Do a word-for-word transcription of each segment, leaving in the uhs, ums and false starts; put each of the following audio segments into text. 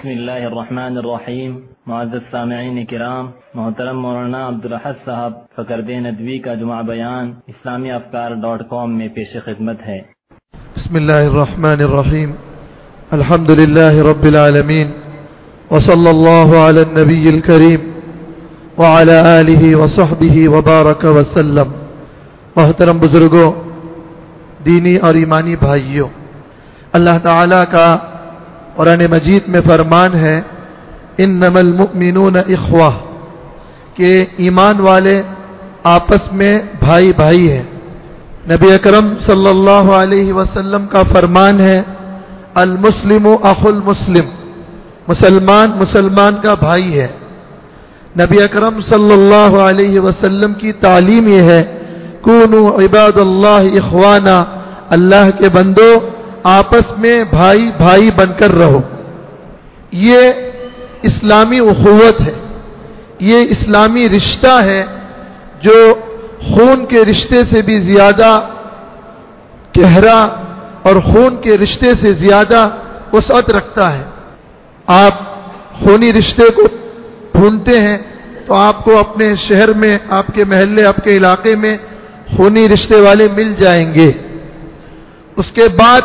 بسم اللہ الرحمن الرحیم۔ معزز سامعین کرام، محترم مولانا عبدالاحد صاحب فقرد ندوی کا جمعہ بیان اسلامی افکار ڈاٹ کام میں پیش خدمت ہے۔ بسم اللہ الرحمن الرحیم، الحمد للہ رب العالمین، وصلی اللہ علی النبی الکریم وعلی آلہ وصحبہ وبارک وسلم۔ محترم بزرگوں، دینی اور ایمانی بھائیوں، اللہ تعالیٰ کا قرآن مجید میں فرمان ہے انما المؤمنون اخوہ، کہ ایمان والے آپس میں بھائی بھائی ہیں۔ نبی اکرم صلی اللہ علیہ وسلم کا فرمان ہے المسلم اخو المسلم، مسلمان مسلمان کا بھائی ہے۔ نبی اکرم صلی اللہ علیہ وسلم کی تعلیم یہ ہے کونوا عباد اللہ اخوانا، اللہ کے بندو آپس میں بھائی بھائی بن کر رہو۔ یہ اسلامی اخوت ہے، یہ اسلامی رشتہ ہے جو خون کے رشتے سے بھی زیادہ گہرا اور خون کے رشتے سے زیادہ وسعت رکھتا ہے۔ آپ خونی رشتے کو ڈھونڈتے ہیں تو آپ کو اپنے شہر میں، آپ کے محلے، آپ کے علاقے میں خونی رشتے والے مل جائیں گے، اس کے بعد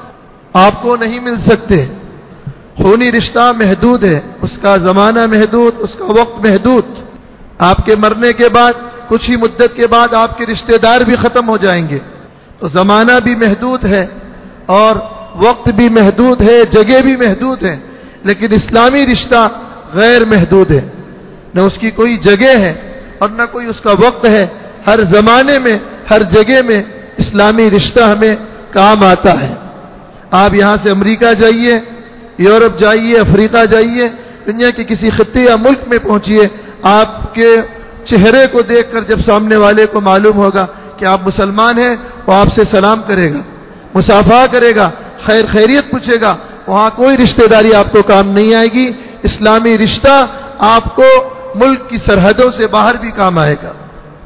آپ کو نہیں مل سکتے۔ خونی رشتہ محدود ہے، اس کا زمانہ محدود، اس کا وقت محدود۔ آپ کے مرنے کے بعد کچھ ہی مدت کے بعد آپ کے رشتہ دار بھی ختم ہو جائیں گے، تو زمانہ بھی محدود ہے اور وقت بھی محدود ہے، جگہ بھی محدود ہے۔ لیکن اسلامی رشتہ غیر محدود ہے، نہ اس کی کوئی جگہ ہے اور نہ کوئی اس کا وقت ہے۔ ہر زمانے میں، ہر جگہ میں اسلامی رشتہ ہمیں کام آتا ہے۔ آپ یہاں سے امریکہ جائیے، یورپ جائیے، افریقہ جائیے، دنیا کے کسی خطے یا ملک میں پہنچیے، آپ کے چہرے کو دیکھ کر جب سامنے والے کو معلوم ہوگا کہ آپ مسلمان ہیں، وہ آپ سے سلام کرے گا، مصافحہ کرے گا، خیر خیریت پوچھے گا۔ وہاں کوئی رشتہ داری آپ کو کام نہیں آئے گی۔ اسلامی رشتہ آپ کو ملک کی سرحدوں سے باہر بھی کام آئے گا۔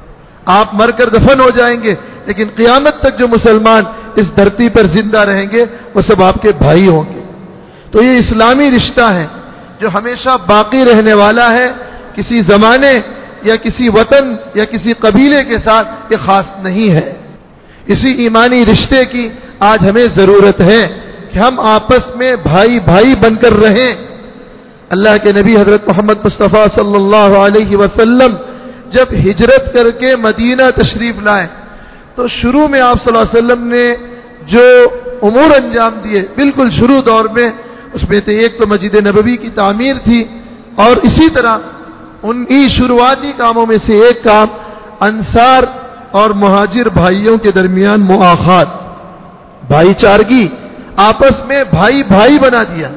آپ مر کر دفن ہو جائیں گے، لیکن قیامت تک جو مسلمان اس دھرتی پر زندہ رہیں گے وہ سب آپ کے بھائی ہوں گے۔ تو یہ اسلامی رشتہ ہے جو ہمیشہ باقی رہنے والا ہے، کسی زمانے یا کسی وطن یا کسی قبیلے کے ساتھ یہ خاص نہیں ہے۔ اسی ایمانی رشتے کی آج ہمیں ضرورت ہے کہ ہم آپس میں بھائی بھائی بن کر رہیں۔ اللہ کے نبی حضرت محمد مصطفیٰ صلی اللہ علیہ وسلم جب ہجرت کر کے مدینہ تشریف لائے تو شروع میں آپ صلی اللہ علیہ وسلم نے جو امور انجام دیے، بالکل شروع دور میں اس میں تو ایک تو مسجد نبوی کی تعمیر تھی، اور اسی طرح ان ہی شروعاتی کاموں میں سے ایک کام انصار اور مہاجر بھائیوں کے درمیان مؤاخات، بھائی چارگی، آپس میں بھائی بھائی بنا دیا۔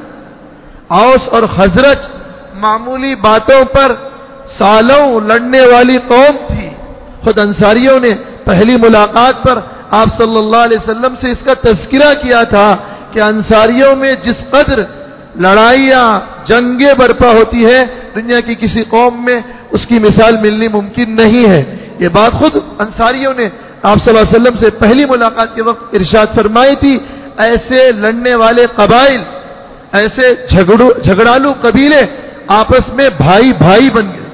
اوس اور خزرج معمولی باتوں پر سالوں لڑنے والی قوم تھی۔ خود انصاریوں نے پہلی ملاقات پر آپ صلی اللہ علیہ وسلم سے اس کا تذکرہ کیا تھا کہ انصاریوں میں جس قدر لڑائیاں، جنگیں برپا ہوتی ہے، دنیا کی کسی قوم میں اس کی مثال ملنی ممکن نہیں ہے۔ یہ بات خود انصاریوں نے آپ صلی اللہ علیہ وسلم سے پہلی ملاقات کے وقت ارشاد فرمائی تھی۔ ایسے لڑنے والے قبائل، ایسے جھگڑالو قبیلے آپس میں بھائی بھائی بن گئے،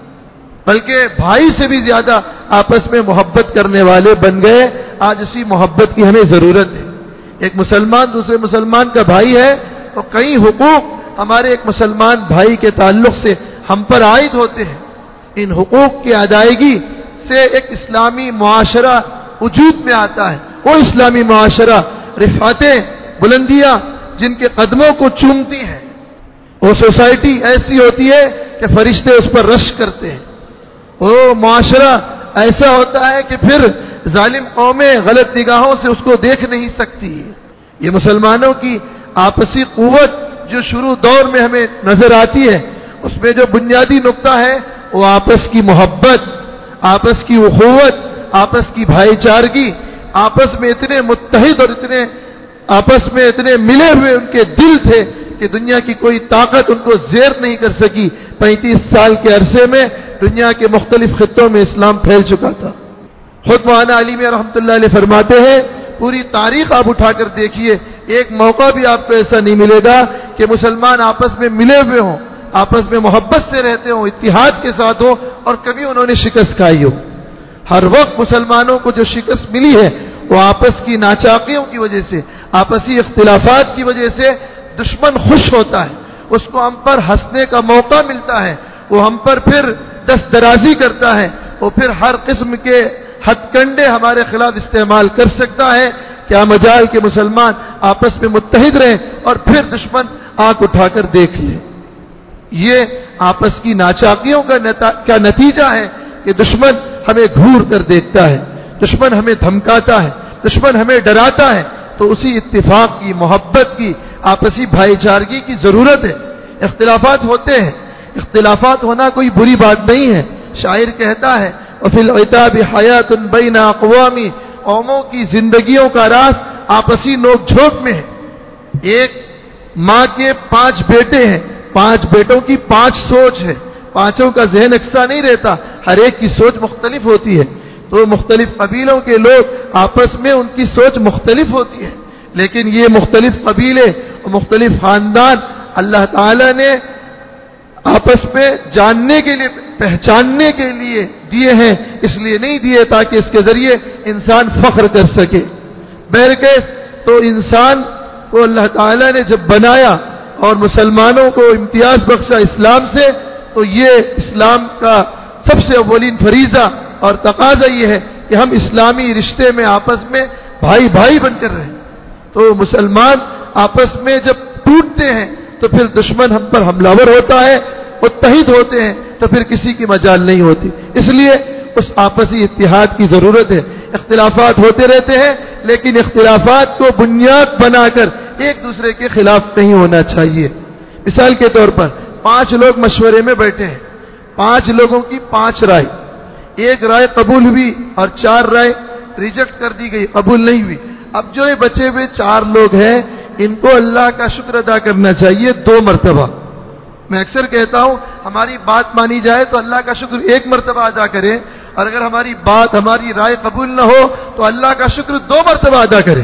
بلکہ بھائی سے بھی زیادہ آپس میں محبت کرنے والے بن گئے۔ آج اسی محبت کی ہمیں ضرورت ہے۔ ایک مسلمان دوسرے مسلمان کا بھائی ہے تو کئی حقوق ہمارے ایک مسلمان بھائی کے تعلق سے ہم پر عائد ہوتے ہیں۔ ان حقوق کی ادائیگی سے ایک اسلامی معاشرہ وجود میں آتا ہے۔ وہ اسلامی معاشرہ رفعتیں، بلندیاں جن کے قدموں کو چومتی ہیں، وہ سوسائٹی ایسی ہوتی ہے کہ فرشتے اس پر رشک کرتے ہیں۔ وہ معاشرہ ایسا ہوتا ہے کہ پھر ظالم قومیں غلط نگاہوں سے اس کو دیکھ نہیں سکتی۔ یہ مسلمانوں کی آپسی قوت جو شروع دور میں ہمیں نظر آتی ہے، اس میں جو بنیادی نقطہ ہے وہ آپس کی محبت، آپس کی اخوت، آپس کی بھائی چارگی، آپس میں اتنے متحد اور اتنے آپس میں اتنے ملے ہوئے ان کے دل تھے کہ دنیا کی کوئی طاقت ان کو زیر نہیں کر سکی۔ پینتیس سال کے عرصے میں دنیا کے مختلف خطوں میں اسلام پھیل چکا تھا۔ خود مولانا علی میں رحمۃ اللہ علیہ فرماتے ہیں پوری تاریخ آپ اٹھا کر دیکھیے، ایک موقع بھی آپ کو ایسا نہیں ملے گا کہ مسلمان آپس میں ملے ہوئے ہوں، آپس میں محبت سے رہتے ہوں، اتحاد کے ساتھ ہوں، اور کبھی انہوں نے شکست کھائی ہو۔ ہر وقت مسلمانوں کو جو شکست ملی ہے وہ آپس کی ناچاقیوں کی وجہ سے، آپسی اختلافات کی وجہ سے دشمن خوش ہوتا ہے، اس کو ہم پر ہنسنے کا موقع ملتا ہے، وہ ہم پر پھر دست درازی کرتا ہے، وہ پھر ہر قسم کے ہتھ کنڈے ہمارے خلاف استعمال کر سکتا ہے۔ کیا مجال کہ مسلمان آپس میں متحد رہیں اور پھر دشمن آنکھ اٹھا کر دیکھ لے۔ یہ آپس کی ناچاقیوں کا کیا نتیجہ ہے کہ دشمن ہمیں گھور کر دیکھتا ہے، دشمن ہمیں دھمکاتا ہے، دشمن ہمیں ڈراتا ہے۔ تو اسی اتفاق کی، محبت کی، آپسی بھائی چارگی کی ضرورت ہے۔ اختلافات ہوتے ہیں، اختلافات ہونا کوئی بری بات نہیں ہے۔ شاعر کہتا ہے وفی العتاب حیات بین اقوام، قوموں کی زندگیوں کا راز آپسی نوک جھوک میں ہے۔ ایک ماں کے پانچ بیٹے ہیں، پانچ بیٹوں کی پانچ سوچ ہے، پانچوں کا ذہن یکساں نہیں رہتا، ہر ایک کی سوچ مختلف ہوتی ہے۔ تو مختلف قبیلوں کے لوگ آپس میں ان کی سوچ مختلف ہوتی ہے، لیکن یہ مختلف قبیلے اور مختلف خاندان اللہ تعالی نے آپس میں جاننے کے لیے، پہچاننے کے لیے دیے ہیں، اس لیے نہیں دیے تاکہ اس کے ذریعے انسان فخر کر سکے۔ بہرکیف تو انسان کو اللہ تعالی نے جب بنایا اور مسلمانوں کو امتیاز بخشا اسلام سے، تو یہ اسلام کا سب سے اولین فریضہ اور تقاضا یہ ہے کہ ہم اسلامی رشتے میں آپس میں بھائی بھائی بن کر رہیں۔ تو مسلمان آپس میں جب ٹوٹتے ہیں تو پھر دشمن ہم پر حملہ ور ہوتا ہے، متحد ہوتے ہیں تو پھر کسی کی مجال نہیں ہوتی۔ اس لیے اس آپسی اتحاد کی ضرورت ہے۔ اختلافات ہوتے رہتے ہیں، لیکن اختلافات کو بنیاد بنا کر ایک دوسرے کے خلاف نہیں ہونا چاہیے۔ مثال کے طور پر پانچ لوگ مشورے میں بیٹھے ہیں، پانچ لوگوں کی پانچ رائے، ایک رائے قبول ہوئی اور چار رائے ریجیکٹ کر دی گئی، قبول نہیں ہوئی۔ اب جو یہ بچے ہوئے چار لوگ ہیں، ان کو اللہ کا شکر ادا کرنا چاہیے دو مرتبہ۔ میں اکثر کہتا ہوں ہماری بات مانی جائے تو اللہ کا شکر ایک مرتبہ ادا کریں، اور اگر ہماری بات، ہماری رائے قبول نہ ہو تو اللہ کا شکر دو مرتبہ ادا کریں،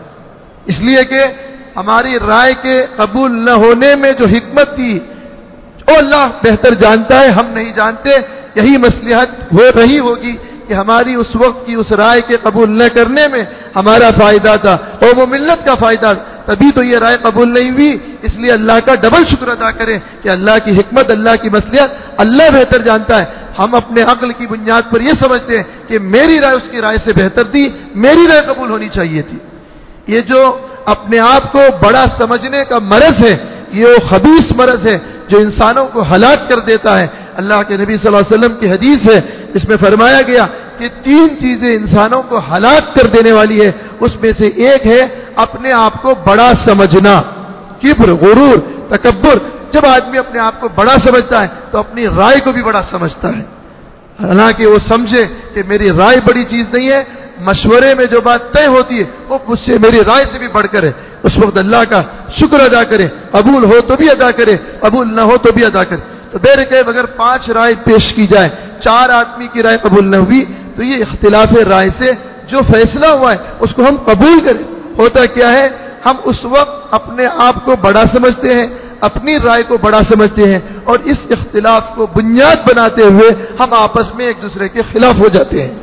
اس لیے کہ ہماری رائے کے قبول نہ ہونے میں جو حکمت تھی وہ اللہ بہتر جانتا ہے، ہم نہیں جانتے۔ یہی مصلحت ہو رہی ہوگی کہ ہماری اس وقت کی اس رائے کے قبول نہ کرنے میں ہمارا فائدہ تھا، قوم و ملت کا فائدہ، تبھی تو یہ رائے قبول نہیں ہوئی۔ اس لیے اللہ کا ڈبل شکر ادا کریں کہ اللہ کی حکمت، اللہ کی مصلحت اللہ بہتر جانتا ہے۔ ہم اپنے عقل کی بنیاد پر یہ سمجھتے ہیں کہ میری رائے اس کی رائے سے بہتر تھی، میری رائے قبول ہونی چاہیے تھی۔ یہ جو اپنے آپ کو بڑا سمجھنے کا مرض ہے، یہ وہ خبیث مرض ہے جو انسانوں کو ہلاک کر دیتا ہے۔ اللہ کے نبی صلی اللہ علیہ وسلم کی حدیث ہے، اس میں فرمایا گیا کہ تین چیزیں انسانوں کو ہلاک کر دینے والی ہے، اس میں سے ایک ہے اپنے آپ کو بڑا سمجھنا، کبر، غرور، تکبر۔ جب آدمی اپنے آپ کو بڑا سمجھتا ہے تو اپنی رائے کو بھی بڑا سمجھتا ہے، حالانکہ وہ سمجھے کہ میری رائے بڑی چیز نہیں ہے، مشورے میں جو بات طے ہوتی ہے وہ مجھ سے، میری رائے سے بھی بڑھ کر ہے۔ اس وقت اللہ کا شکر ادا کرے، قبول ہو تو بھی ادا کرے، قبول نہ ہو تو بھی ادا کرے۔ تو بہرکیف اگر پانچ رائے پیش کی جائے، چار آدمی کی رائے قبول نہ ہوئی تو یہ اختلاف رائے سے جو فیصلہ ہوا ہے اس کو ہم قبول کریں۔ ہوتا کیا ہے، ہم اس وقت اپنے آپ کو بڑا سمجھتے ہیں، اپنی رائے کو بڑا سمجھتے ہیں، اور اس اختلاف کو بنیاد بناتے ہوئے ہم آپس میں ایک دوسرے کے خلاف ہو جاتے ہیں،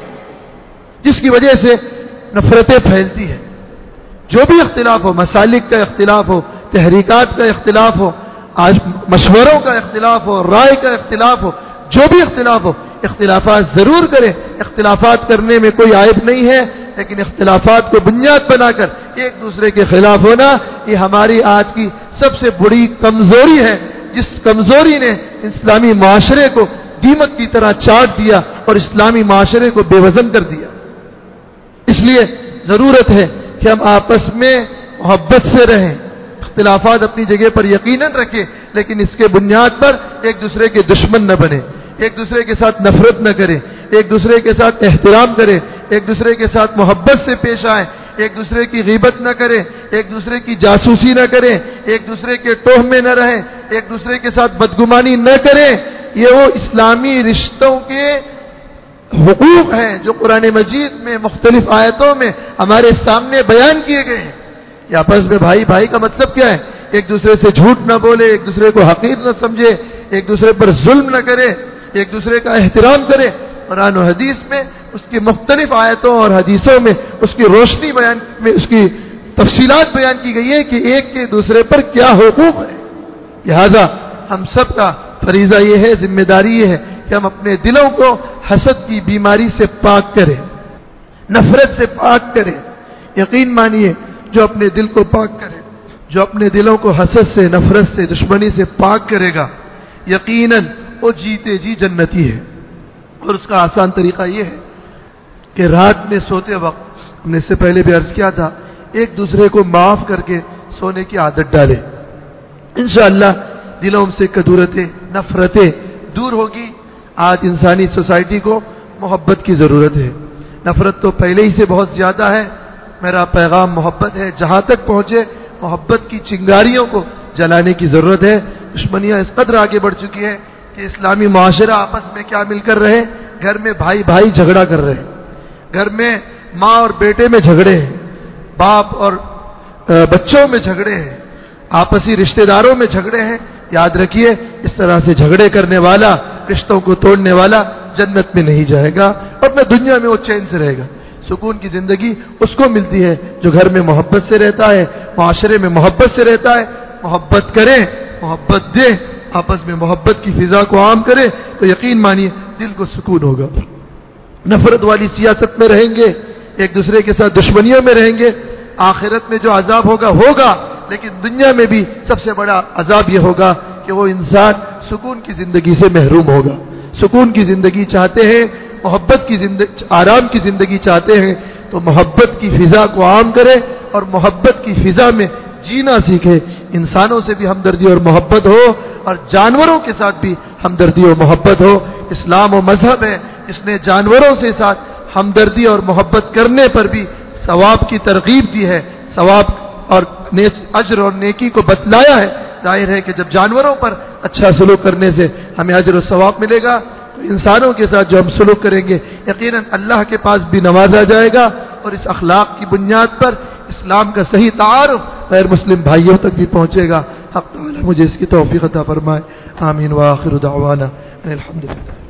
جس کی وجہ سے نفرتیں پھیلتی ہیں۔ جو بھی اختلاف ہو، مسالک کا اختلاف ہو، تحریکات کا اختلاف ہو، آج مشوروں کا اختلاف ہو، رائے کا اختلاف ہو، جو بھی اختلاف ہو، اختلافات ضرور کریں۔ اختلافات کرنے میں کوئی عیب نہیں ہے، لیکن اختلافات کو بنیاد بنا کر ایک دوسرے کے خلاف ہونا، یہ ہماری آج کی سب سے بڑی کمزوری ہے، جس کمزوری نے اسلامی معاشرے کو دیمک کی طرح چاٹ دیا اور اسلامی معاشرے کو بے وزن کر دیا۔ اس لیے ضرورت ہے کہ ہم آپس میں محبت سے رہیں، اختلافات اپنی جگہ پر یقیناً رکھیں، لیکن اس کے بنیاد پر ایک دوسرے کے دشمن نہ بنے، ایک دوسرے کے ساتھ نفرت نہ کریں، ایک دوسرے کے ساتھ احترام کریں، ایک دوسرے کے ساتھ محبت سے پیش آئیں، ایک دوسرے کی غیبت نہ کریں، ایک دوسرے کی جاسوسی نہ کریں، ایک دوسرے کے ٹوہ میں نہ رہیں، ایک دوسرے کے ساتھ بدگمانی نہ کریں۔ یہ وہ اسلامی رشتوں کے حقوق ہیں جو قرآن مجید میں مختلف آیتوں میں ہمارے سامنے بیان کیے گئے ہیں کہ آپس میں بھائی بھائی کا مطلب کیا ہے؟ ایک دوسرے سے جھوٹ نہ بولے، ایک دوسرے کو حقیر نہ سمجھے، ایک دوسرے پر ظلم نہ کرے، ایک دوسرے کا احترام کرے۔ قرآن و حدیث میں اس کی مختلف آیتوں اور حدیثوں میں اس کی روشنی بیان میں اس کی تفصیلات بیان کی گئی ہے کہ ایک کے دوسرے پر کیا حقوق ہے۔ لہذا ہم سب کا فریضہ یہ ہے، ذمہ داری یہ ہے کہ ہم اپنے دلوں کو حسد کی بیماری سے پاک کریں، نفرت سے پاک کریں۔ یقین مانیے جو اپنے دل کو پاک کرے، جو اپنے دلوں کو حسد سے، نفرت سے، دشمنی سے پاک کرے گا، یقیناً وہ جیتے جی جنتی ہے۔ اور اس کا آسان طریقہ یہ ہے کہ رات میں سوتے وقت، ہم نے اس سے پہلے بھی عرض کیا تھا، ایک دوسرے کو معاف کر کے سونے کی عادت ڈالے۔ انشاءاللہ دلوں سے کدورتیں، نفرتیں دور ہوگی۔ آج انسانی سوسائٹی کو محبت کی ضرورت ہے، نفرت تو پہلے ہی سے بہت زیادہ ہے۔ میرا پیغام محبت ہے، جہاں تک پہنچے محبت کی چنگاریوں کو جلانے کی ضرورت ہے۔ دشمنیاں اس قدر آگے بڑھ چکی ہے کہ اسلامی معاشرہ آپس میں کیا مل کر رہے، گھر میں بھائی بھائی جھگڑا کر رہے ہیں، گھر میں ماں اور بیٹے میں جھگڑے ہیں، باپ اور بچوں میں جھگڑے ہیں، آپسی رشتہ داروں میں جھگڑے ہیں۔ یاد رکھیے اس طرح سے جھگڑے کرنے والا، رشتوں کو توڑنے والا جنت میں نہیں جائے گا، اور نہ دنیا میں وہ چین سے رہے گا۔ سکون کی زندگی اس کو ملتی ہے جو گھر میں محبت سے رہتا ہے، معاشرے میں محبت سے رہتا ہے۔ محبت کریں، محبت دے، آپس میں محبت کی فضا کو عام کرے تو یقین مانیے دل کو سکون ہوگا۔ نفرت والی سیاست میں رہیں گے، ایک دوسرے کے ساتھ دشمنیوں میں رہیں گے، آخرت میں جو عذاب ہوگا ہوگا، لیکن دنیا میں بھی سب سے بڑا عذاب یہ ہوگا کہ وہ انسان سکون کی زندگی سے محروم ہوگا۔ سکون کی زندگی چاہتے ہیں، محبت کی زندگی، آرام کی زندگی چاہتے ہیں تو محبت کی فضا کو عام کرے اور محبت کی فضا میں جینا سیکھے۔ انسانوں سے بھی ہمدردی اور محبت ہو اور جانوروں کے ساتھ بھی ہمدردی اور محبت ہو۔ اسلام و مذہب ہے اس نے جانوروں سے ساتھ ہمدردی اور محبت کرنے پر بھی ثواب کی ترغیب دی ہے، ثواب اور اجر اور نیکی کو بتلایا ہے۔ ظاہر ہے کہ جب جانوروں پر اچھا سلوک کرنے سے ہمیں اجر و ثواب ملے گا تو انسانوں کے ساتھ جو ہم سلوک کریں گے یقیناً اللہ کے پاس بھی نوازا جائے گا، اور اس اخلاق کی بنیاد پر اسلام کا صحیح تعارف غیر مسلم بھائیوں تک بھی پہنچے گا۔ حق تعالی مجھے اس کی توفیق عطا فرمائے، آمین۔ وآخر دعوانا الحمدللہ۔